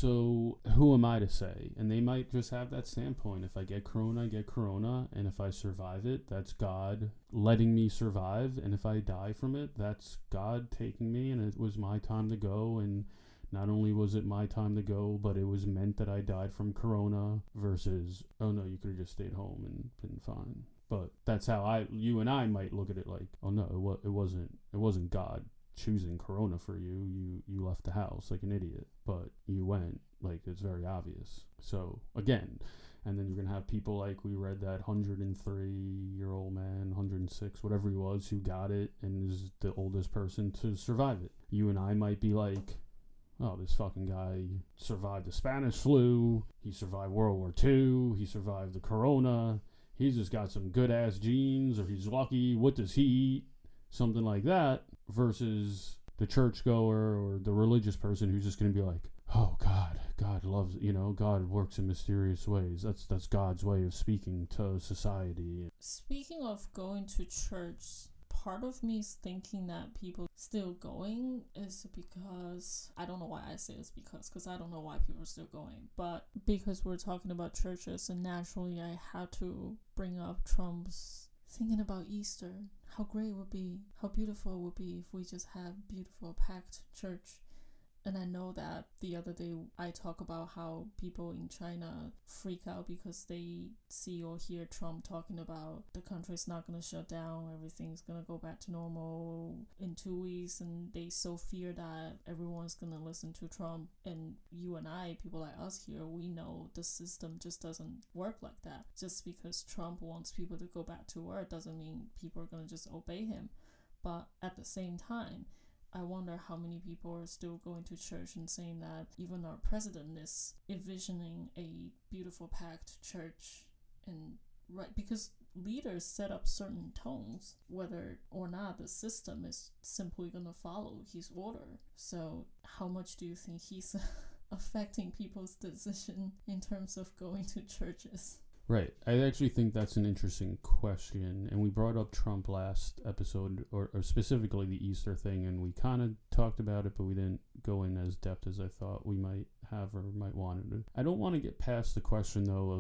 So who am I to say? And they might just have that standpoint. If I get corona, I get corona. And if I survive it, that's God letting me survive. And if I die from it, that's God taking me. And it was my time to go. And not only was it my time to go, but it was meant that I died from corona versus, oh no, you could have just stayed home and been fine. But that's how you and I might look at it, like, oh no, it wasn't God choosing corona for you. You left the house like an idiot, but you went, like, it's very obvious. So again, and then you're gonna have people like, we read that 103-year-old man, 106, whatever he was, who got it and is the oldest person to survive it. You and I might be like, oh, this fucking guy survived the Spanish flu, he survived World War II, he survived the corona, he's just got some good ass genes, or he's lucky, what does he eat? Something like that, versus the churchgoer or the religious person who's just going to be like, oh, God loves, God works in mysterious ways. That's God's way of speaking to society. Speaking of going to church, part of me is thinking that people still going is because, I don't know why I say it's because I don't know why people are still going, but because we're talking about churches, and naturally I had to bring up Trump's thinking about Easter. How great it would be, how beautiful it would be if we just had beautiful packed church. And I know that the other day I talk about how people in China freak out because they see or hear Trump talking about the country's not going to shut down, everything's going to go back to normal in 2 weeks, and they so fear that everyone's going to listen to Trump. And you and I, people like us here, we know the system just doesn't work like that. Just because Trump wants people to go back to work doesn't mean people are going to just obey him. But at the same time, I wonder how many people are still going to church and saying that even our president is envisioning a beautiful packed church. And right, because leaders set up certain tones, whether or not the system is simply going to follow his order. So how much do you think he's affecting people's decision in terms of going to churches? Right. I actually think that's an interesting question. And we brought up Trump last episode, or specifically the Easter thing, and we kind of talked about it, but we didn't go in as depth as I thought we might have or might want to. I don't want to get past the question, though, of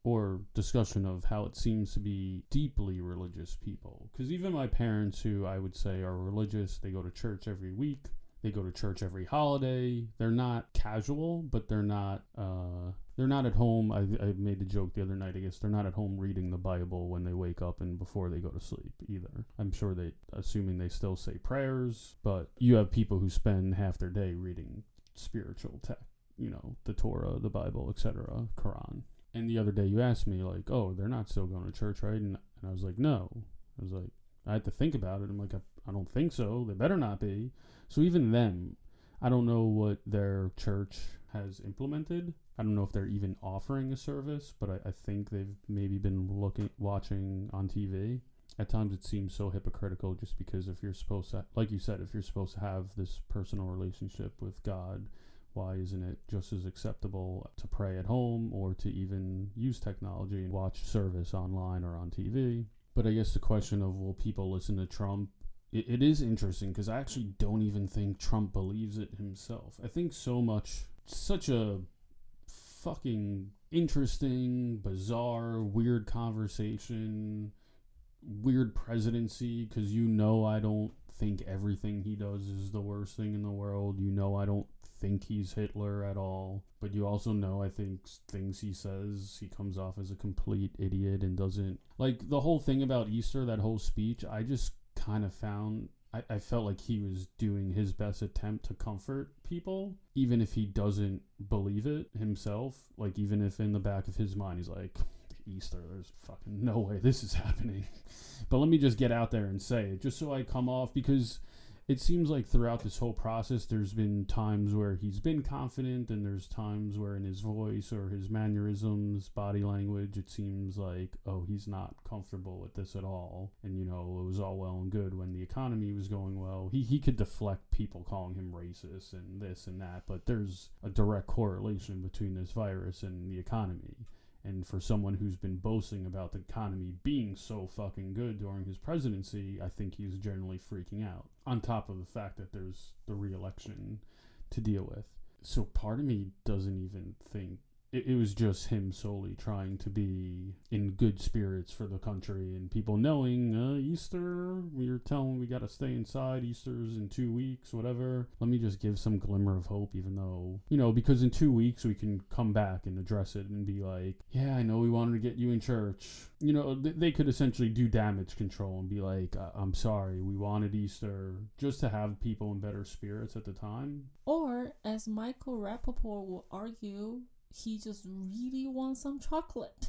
or discussion of how it seems to be deeply religious people. Because even my parents, who I would say are religious, they go to church every week, they go to church every holiday. They're not casual, but they're not at home. I made the joke the other night, I guess they're not at home reading the Bible when they wake up and before they go to sleep either. I'm sure assuming they still say prayers, but you have people who spend half their day reading spiritual text, the Torah, the Bible, etc., Quran. And the other day you asked me, like, oh, they're not still going to church, right? And I was like, no. I had to think about it. I'm like, I don't think so. They better not be. So even them, I don't know what their church has implemented. I don't know if they're even offering a service, but I think they've maybe been watching on TV. At times it seems so hypocritical, just because if you're supposed to, like you said, if you're supposed to have this personal relationship with God, why isn't it just as acceptable to pray at home or to even use technology and watch service online or on TV? But I guess the question of, will people listen to Trump? It is interesting, because I actually don't even think Trump believes it himself. I think such a fucking interesting, bizarre, weird conversation, weird presidency, because I don't think everything he does is the worst thing in the world. I don't think he's Hitler at all. But you also know, I think things he says, he comes off as a complete idiot and doesn't... Like, the whole thing about Easter, that whole speech, I just kind of found... I felt like he was doing his best attempt to comfort people, even if he doesn't believe it himself. Like, even if in the back of his mind he's like, Easter, there's fucking no way this is happening. But let me just get out there and say it, just so I come off, because it seems like throughout this whole process, there's been times where he's been confident, and there's times where in his voice or his mannerisms, body language, it seems like, oh, he's not comfortable with this at all. And, it was all well and good when the economy was going well. He could deflect people calling him racist and this and that, but there's a direct correlation between this virus and the economy. And for someone who's been boasting about the economy being so fucking good during his presidency, I think he's generally freaking out. On top of the fact that there's the re-election to deal with. So part of me doesn't even think... It was just him solely trying to be in good spirits for the country, and people knowing, Easter, we're telling we got to stay inside, Easter's in 2 weeks, whatever. Let me just give some glimmer of hope, even though, because in 2 weeks we can come back and address it and be like, yeah, I know we wanted to get you in church. They could essentially do damage control and be like, I'm sorry, we wanted Easter, just to have people in better spirits at the time. Or, as Michael Rappaport will argue, he just really wants some chocolate.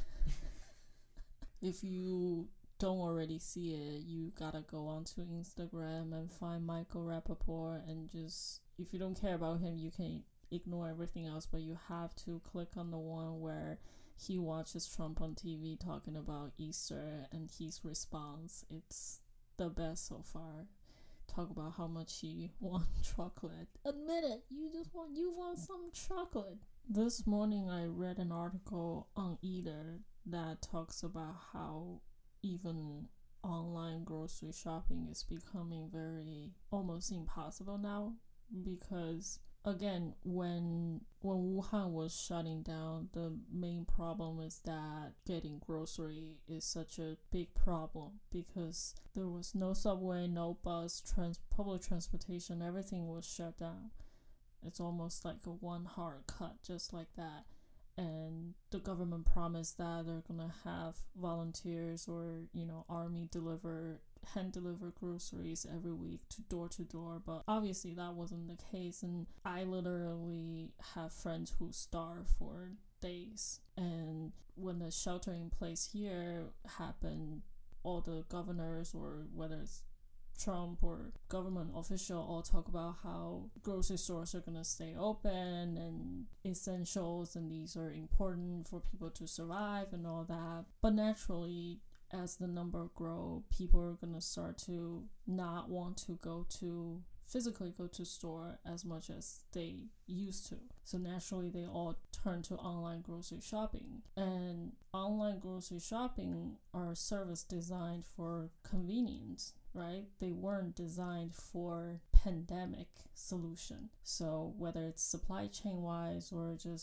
If you don't already see it, you gotta go onto Instagram and find Michael Rappaport, and just, if you don't care about him, you can ignore everything else, but you have to click on the one where he watches Trump on TV talking about Easter, and his response, it's the best so far. Talk about how much he wants chocolate. Admit it, you want some chocolate. This morning I read an article on Eater that talks about how even online grocery shopping is becoming very almost impossible now, because again, when Wuhan was shutting down, the main problem is that getting grocery is such a big problem, because there was no subway, no bus, public transportation, everything was shut down. It's almost like a one hard cut, just like that. And the government promised that they're gonna have volunteers or, army hand deliver groceries every week to door, but obviously that wasn't the case. And I literally have friends who starve for days. And when the shelter in place here happened, all the governors, or whether it's Trump or government official, all talk about how grocery stores are going to stay open and essentials, and these are important for people to survive and all that. But naturally, as the number grow, people are going to start to not want to physically go to store as much as they used to. So naturally, they all turn to online grocery shopping. And online grocery shopping are service designed for convenience, right? They weren't designed for pandemic solution. So whether it's supply chain wise or just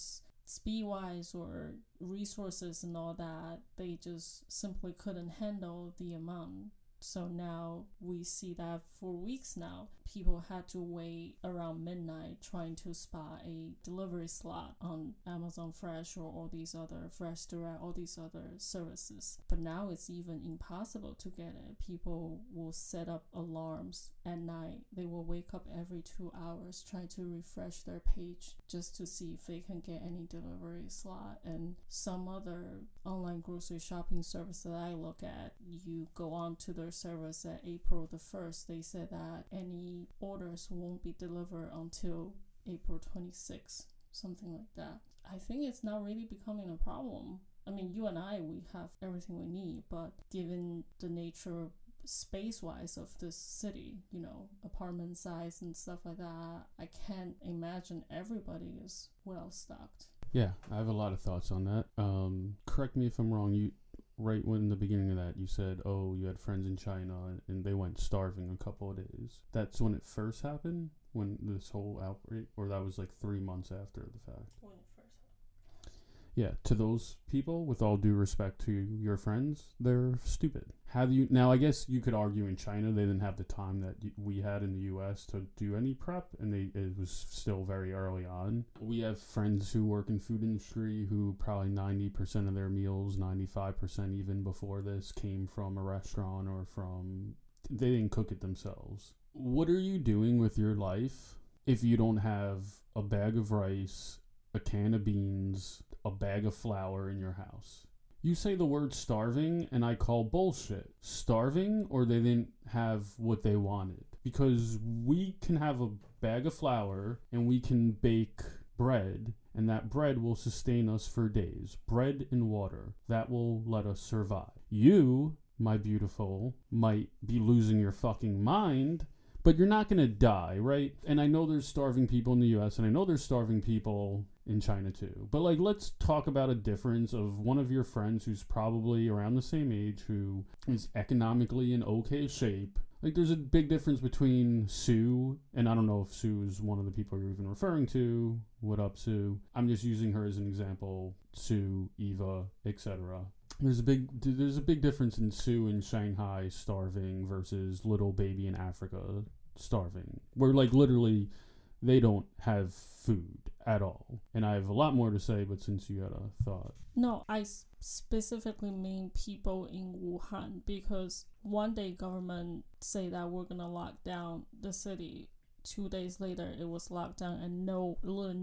speed wise or resources and all that, they just simply couldn't handle the amount. So now we see that for weeks now, people had to wait around midnight trying to spot a delivery slot on Amazon Fresh or all these other Fresh Direct, all these other services. But now it's even impossible to get it. People will set up alarms at night. They will wake up every 2 hours trying to refresh their page just to see if they can get any delivery slot. And some other online grocery shopping service that I look at, you go on to their service at April the 1st, they said that any orders won't be delivered until April 26th, something like that. I think it's now really becoming a problem. I mean, you and I, we have everything we need, but given the nature space-wise of this city, you know, apartment size and stuff like that, I can't imagine everybody is well stocked. Yeah, I have a lot of thoughts on that. Correct me if I'm wrong, you right when in the beginning of that you said, oh, you had friends in China and they went starving a couple of days. That's when it first happened, when this whole outbreak, or that was like 3 months after the fact? When it first happened. Yeah, to those people, with all due respect to your friends, they're stupid. Have you now? I guess you could argue in China they didn't have the time that we had in the U.S. to do any prep, and it was still very early on. We have friends who work in food industry who probably 90% of their meals, 95% even before this, came from a restaurant or from, they didn't cook it themselves. What are you doing with your life if you don't have a bag of rice, a can of beans, a bag of flour in your house? You say the word starving and I call bullshit. Starving, or they didn't have what they wanted. Because we can have a bag of flour and we can bake bread, and that bread will sustain us for days. Bread and water. That will let us survive. You, my beautiful, might be losing your fucking mind, but you're not going to die, right? And I know there's starving people in the US, and I know there's starving people in China too. But like, let's talk about a difference of one of your friends who's probably around the same age, who is economically in okay shape. Like, there's a big difference between Sue, and I don't know if Sue is one of the people you're even referring to. What up, Sue? I'm just using her as an example. Sue, Eva, etc. There's a big difference in Sue in Shanghai starving versus little baby in Africa starving, where like literally they don't have food at all. And I have a lot more to say, but since you had a thought. No, I specifically mean people in Wuhan, because one day government say that we're gonna lock down the city. 2 days later, it was locked down, and no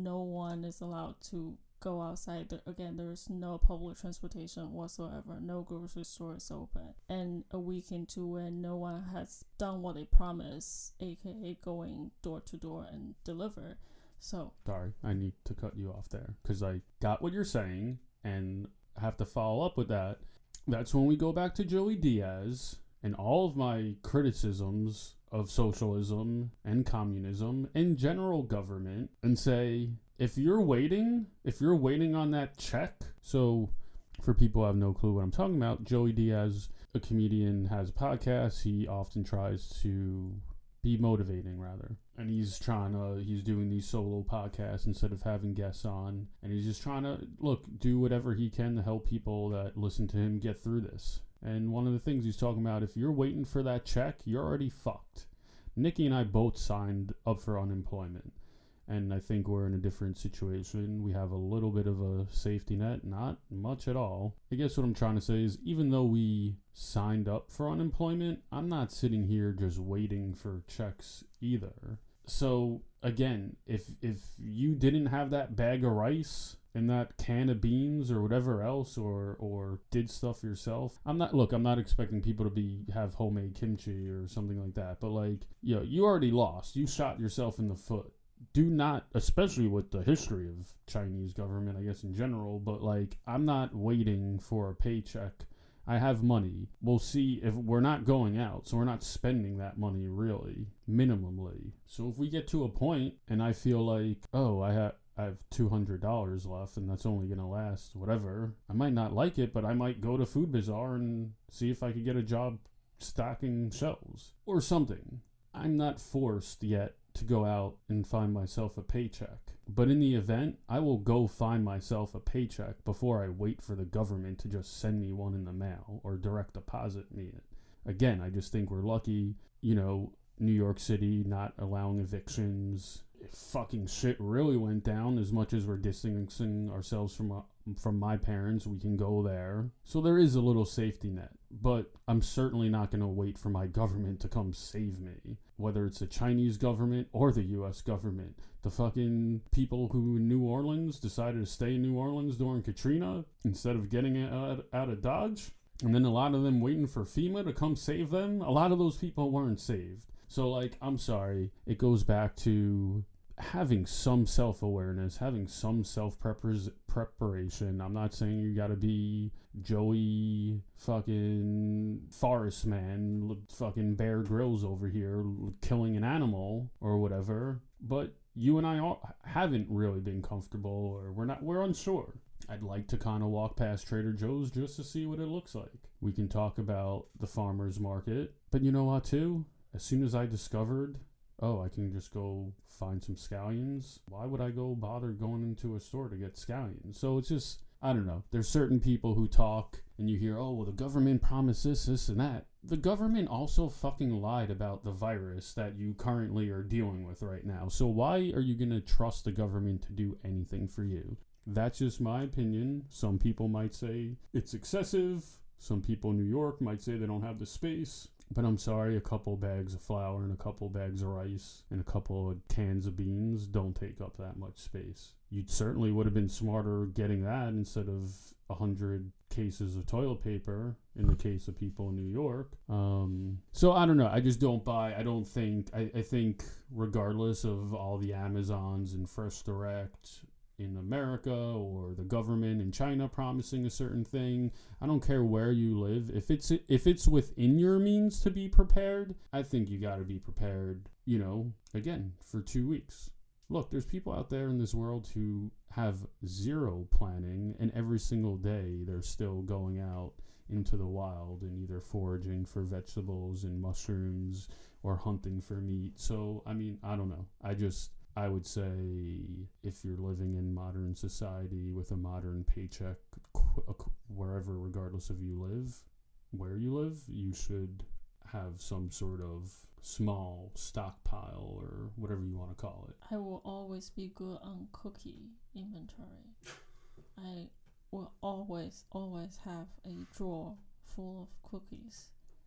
one is allowed to go outside. Again, there's no public transportation whatsoever. No grocery store is open. And a week into it, no one has done what they promised, aka going door to door and deliver. So sorry, I need to cut you off there because I got what you're saying and have to follow up with that. That's when we go back to Joey Diaz and all of my criticisms of socialism and communism and general government, and say, if you're waiting on that check. So for people who have no clue what I'm talking about, Joey Diaz, a comedian, has a podcast. He often tries to be motivating, rather. And he's doing these solo podcasts instead of having guests on. And he's just trying to, do whatever he can to help people that listen to him get through this. And one of the things he's talking about, if you're waiting for that check, you're already fucked. Nikki and I both signed up for unemployment. And I think we're in a different situation. We have a little bit of a safety net, not much at all. I guess what I'm trying to say is, even though we signed up for unemployment, I'm not sitting here just waiting for checks either. So again, if you didn't have that bag of rice and that can of beans or whatever else, or did stuff yourself, I'm not expecting people to have homemade kimchi or something like that. But you already lost. You shot yourself in the foot. Do not, especially with the history of Chinese government, I guess in general, but I'm not waiting for a paycheck. I have money. We'll see if we're not going out, so we're not spending that money really, minimally. So if we get to a point and I feel like, I have $200 left and that's only going to last whatever, I might not like it, but I might go to Food Bazaar and see if I could get a job stocking shelves or something. I'm not forced yet to go out and find myself a paycheck. But in the event, I will go find myself a paycheck before I wait for the government to just send me one in the mail or direct deposit me it. Again, I just think we're lucky, you know, New York City not allowing evictions. If fucking shit really went down, as much as we're distancing ourselves from my parents, we can go there. So there is a little safety net, but I'm certainly not going to wait for my government to come save me. Whether it's the Chinese government or the US government. The fucking people who in New Orleans decided to stay in New Orleans during Katrina instead of getting out of Dodge. And then a lot of them waiting for FEMA to come save them. A lot of those people weren't saved. So, like, I'm sorry. It goes back to having some self-awareness, having some self-preparation. I'm not saying you gotta be Joey fucking Forest Man, fucking Bear Grylls over here killing an animal or whatever. But you and I haven't really been comfortable, or we're unsure. I'd like to kind of walk past Trader Joe's just to see what it looks like. We can talk about the farmer's market. But you know what, too? As soon as I discovered, I can just go find some scallions, why would I go bother going into a store to get scallions? So it's just, I don't know. There's certain people who talk and you hear, oh, well, the government promised this, and that. The government also fucking lied about the virus that you currently are dealing with right now. So why are you going to trust the government to do anything for you? That's just my opinion. Some people might say it's excessive. Some people in New York might say they don't have the space. But I'm sorry, a couple bags of flour and a couple bags of rice and a couple of cans of beans don't take up that much space. You certainly would have been smarter getting that instead of 100 cases of toilet paper in the case of people in New York. So I don't know. I just don't buy. I think regardless of all the Amazons and Fresh Direct in America or the government in China promising a certain thing, I don't care where you live. If it's within your means to be prepared, I think you got to be prepared, you know, again, for 2 weeks. Look, there's people out there in this world who have zero planning, and every single day they're still going out into the wild and either foraging for vegetables and mushrooms or hunting for meat. So, I mean, I don't know. I would say if you're living in modern society with a modern paycheck, wherever, regardless of where you live, you should have some sort of small stockpile or whatever you want to call it. I will always be good on cookie inventory. I will always have a drawer full of cookies.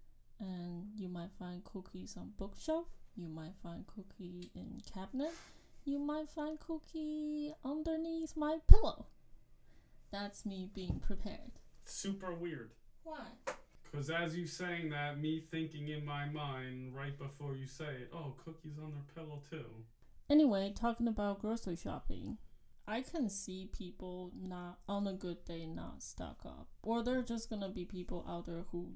And you might find cookies on bookshelf. You might find cookie in cabinet. You might find cookie underneath my pillow. That's me being prepared. Super weird. Why? Because as you saying that, me thinking in my mind right before you say it, oh, cookies on their pillow too. Anyway, talking about grocery shopping, I can see people not on a good day not stock up. Or there are just gonna be people out there who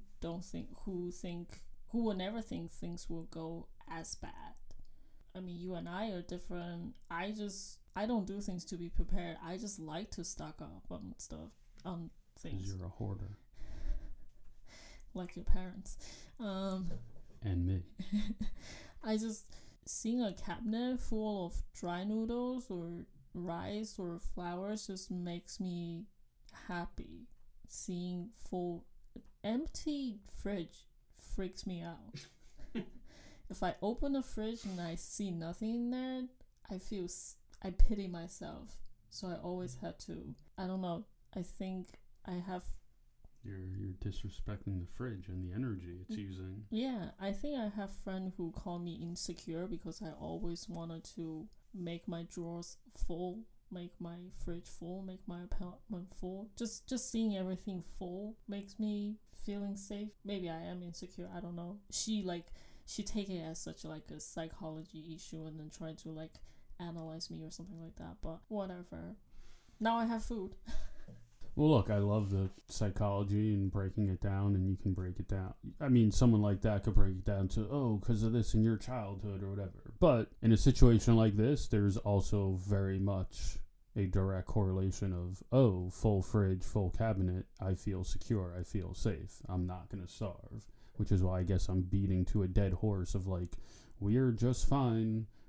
will never think things will go as bad. I mean, you and I are different. I don't do things to be prepared. I just like to stock up on stuff, on things. 'Cause you're a hoarder. Like your parents. And me. I just, seeing a cabinet full of dry noodles or rice or flowers just makes me happy. Seeing empty fridge freaks me out. If I open a fridge and I see nothing in there, I pity myself. So I always had to, I don't know, I think I have... You're disrespecting the fridge and the energy it's using. Yeah, I think I have friends who call me insecure because I always wanted to make my drawers full, make my fridge full, make my apartment full. Just seeing everything full makes me feeling safe. Maybe I am insecure, I don't know. She take it as such like a psychology issue and then try to like analyze me or something like that, but whatever. Now I have food. Well, look, I love the psychology and breaking it down, and you can break it down. I mean, someone like that could break it down to, because of this in your childhood or whatever. But in a situation like this, there's also very much a direct correlation of, full fridge, full cabinet, I feel secure, I feel safe, I'm not going to starve. Which is why I guess I'm beating to a dead horse of like, we're just fine,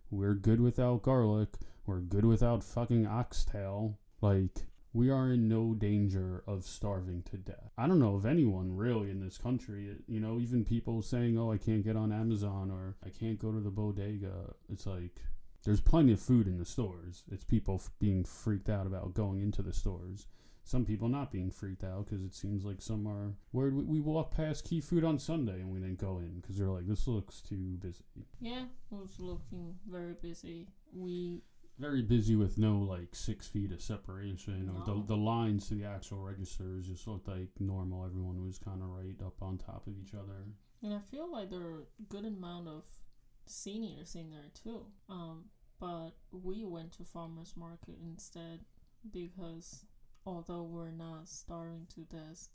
We're good without garlic. We're good without fucking oxtail. Like, we are in no danger of starving to death. I don't know of anyone really in this country, you know, even people saying, oh, I can't get on Amazon or I can't go to the bodega. It's like, there's plenty of food in the stores. It's people being freaked out about going into the stores. Some people not being freaked out because it seems like some are. Where we walked past Key Food on Sunday and we didn't go in because they're like, this looks too busy. Yeah, it was looking very busy. Very busy with no like 6 feet of separation, No. or the lines to the actual registers just looked like normal. Everyone was kind of right up on top of each other. And I feel like there are a good amount of seniors in there too. But we went to farmers market instead because although we're not starving to death,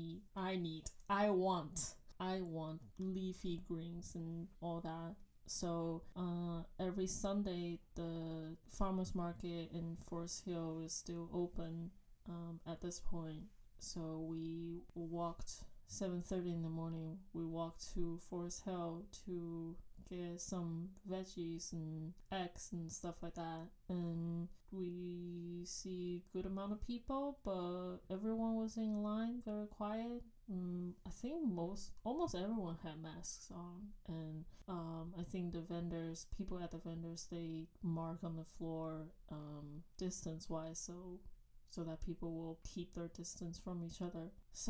I want leafy greens and all that. So every Sunday the farmers market in Forest Hill is still open at this point. So we walked 7:30 in the morning. We walked to Forest Hill to get some veggies and eggs and stuff like that. And we see good amount of people, but everyone was in line, very quiet. I think almost everyone had masks on, and I think people at the vendors, they mark on the floor distance wise, so that people will keep their distance from each other.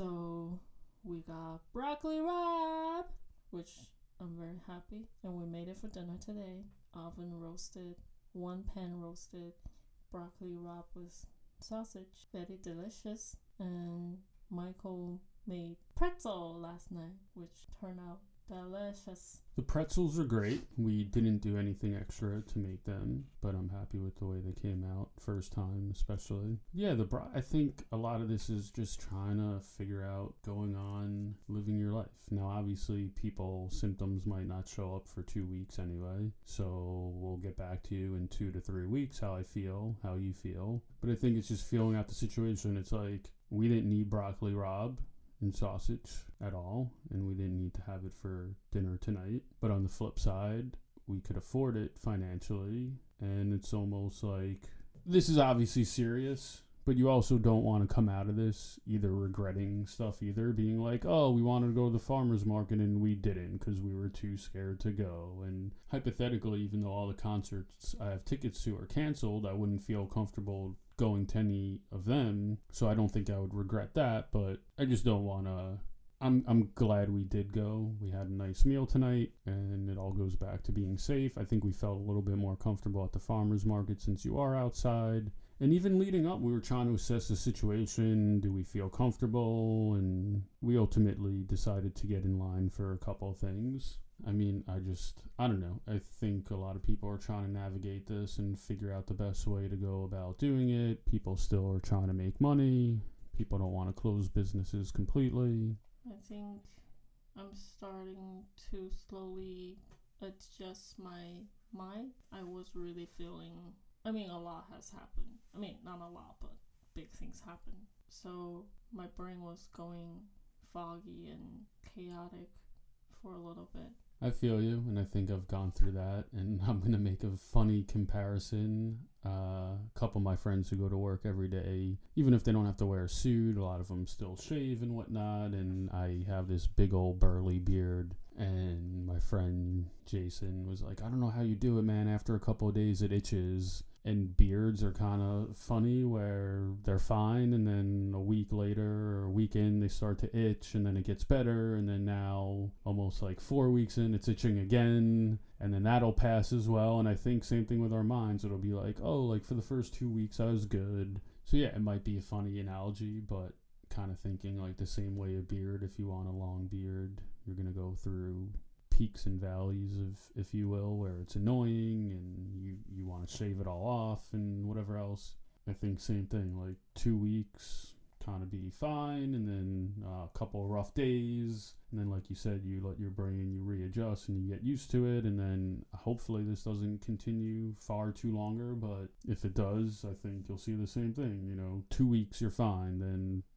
So we got broccoli rabe, which I'm very happy, and we made it for dinner today. Oven roasted, 1-pan roasted broccoli rabe with sausage, very delicious. And Michael made pretzel last night, which turned out delicious. The pretzels are great. We didn't do anything extra to make them, but I'm happy with the way they came out first time, especially. Yeah, I think a lot of this is just trying to figure out going on, living your life. Now, obviously, symptoms might not show up for 2 weeks anyway, so we'll get back to you in 2 to 3 weeks how I feel, how you feel. But I think it's just feeling out the situation. It's like, we didn't need broccoli rabe and sausage at all, and we didn't need to have it for dinner tonight. But on the flip side, we could afford it financially, and it's almost like, this is obviously serious, but you also don't want to come out of this either regretting stuff either, being like, oh, we wanted to go to the farmer's market and we didn't because we were too scared to go. And hypothetically, even though all the concerts I have tickets to are canceled, I wouldn't feel comfortable going to any of them, so I don't think I would regret that. But I just don't want to. I'm glad we did go. We had a nice meal tonight, and it all goes back to being safe. I think we felt a little bit more comfortable at the farmer's market since you are outside. And even leading up, we were trying to assess the situation. Do we feel comfortable? And we ultimately decided to get in line for a couple of things. I mean, I don't know. I think a lot of people are trying to navigate this and figure out the best way to go about doing it. People still are trying to make money. People don't want to close businesses completely. I think I'm starting to slowly adjust my mind. I was really feeling, a lot has happened. Not a lot, but big things happened. So my brain was going foggy and chaotic for a little bit. I feel you, and I think I've gone through that, and I'm going to make a funny comparison. A couple of my friends who go to work every day, even if they don't have to wear a suit, a lot of them still shave and whatnot, and I have this big old burly beard, and my friend Jason was like, I don't know how you do it, man. After a couple of days, it itches. And beards are kind of funny where they're fine, and then a week later or a week in, they start to itch, and then it gets better, and then now almost like 4 weeks in, it's itching again, and then that'll pass as well. And I think same thing with our minds. It'll be like, oh, like for the first 2 weeks I was good. So yeah, it might be a funny analogy, but kind of thinking like the same way a beard, if you want a long beard, you're going to go through peaks and valleys, if you will, where it's annoying and you want to shave it all off and whatever else. I think same thing, like 2 weeks kind of be fine, and then a couple of rough days, and then like you said, you let your brain, you readjust and you get used to it, and then hopefully this doesn't continue far too longer. But if it does, I think you'll see the same thing. 2 weeks you're fine, then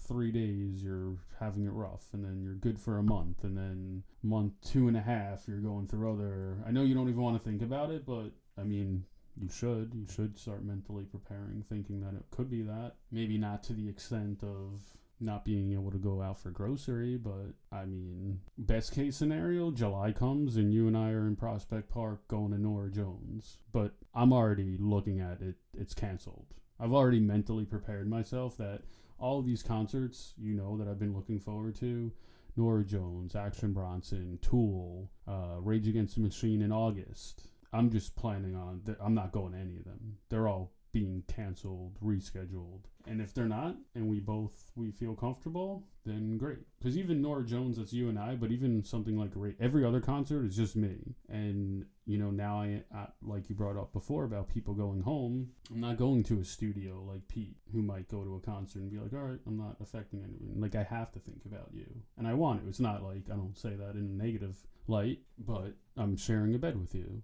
3 days you're having it rough, and then you're good for a month, and then month 2.5 you're going through other. I know you don't even want to think about it, but I mean, you should start mentally preparing, thinking that it could be that. Maybe not to the extent of not being able to go out for grocery, but I mean, best case scenario, July comes and you and I are in Prospect Park going to Norah Jones, but I'm already looking at it, it's canceled. I've already mentally prepared myself that all of these concerts, that I've been looking forward to, Norah Jones, Action Bronson, Tool, Rage Against the Machine in August, I'm just planning on, I'm not going to any of them. They're all being canceled, rescheduled. And if they're not, and we feel comfortable, then great. Because even Norah Jones, that's you and I, but even something like every other concert is just me. And, now I like you brought up before about people going home, I'm not going to a studio like Pete, who might go to a concert and be like, all right, I'm not affecting anyone. Like, I have to think about you. And I want to. It's not like, I don't say that in a negative light, but I'm sharing a bed with you.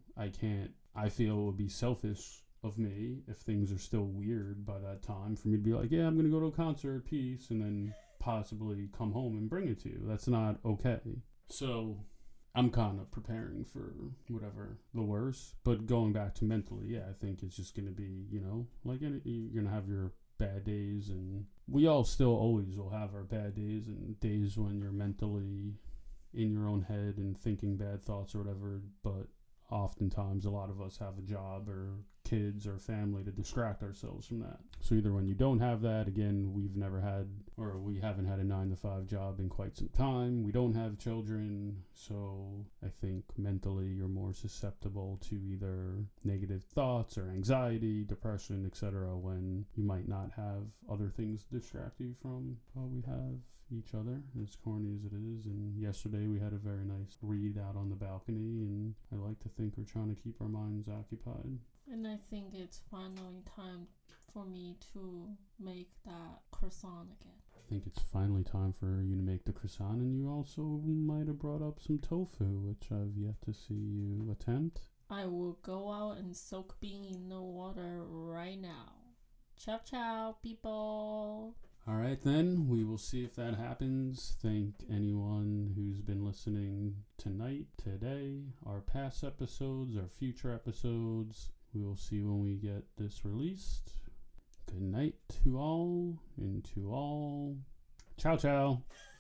I feel it would be selfish of me if things are still weird by that time for me to be like, yeah, I'm going to go to a concert, peace, and then possibly come home and bring it to you. That's not okay. So I'm kind of preparing for whatever the worst, but going back to mentally, yeah, I think it's just going to be, like you're going to have your bad days, and we all still always will have our bad days and days when you're mentally in your own head and thinking bad thoughts or whatever, but oftentimes a lot of us have a job or kids or family to distract ourselves from that. So either when you don't have that, again, we haven't had a 9-to-5 job in quite some time, we don't have children, so I think mentally you're more susceptible to either negative thoughts or anxiety, depression, etc., when you might not have other things to distract you from what we have each other, as corny as it is. And yesterday we had a very nice read out on the balcony, and I like to think we're trying to keep our minds occupied. And I think it's finally time for me to make that croissant again. I think it's finally time for you to make the croissant, and you also might have brought up some tofu, which I've yet to see you attempt. I will go out and soak bean in the water right now. Ciao, ciao, people. All right, then. We will see if that happens. Thank anyone who's been listening tonight, today, our past episodes, our future episodes. We will see when we get this released. Good night to all, and to all. Ciao, ciao.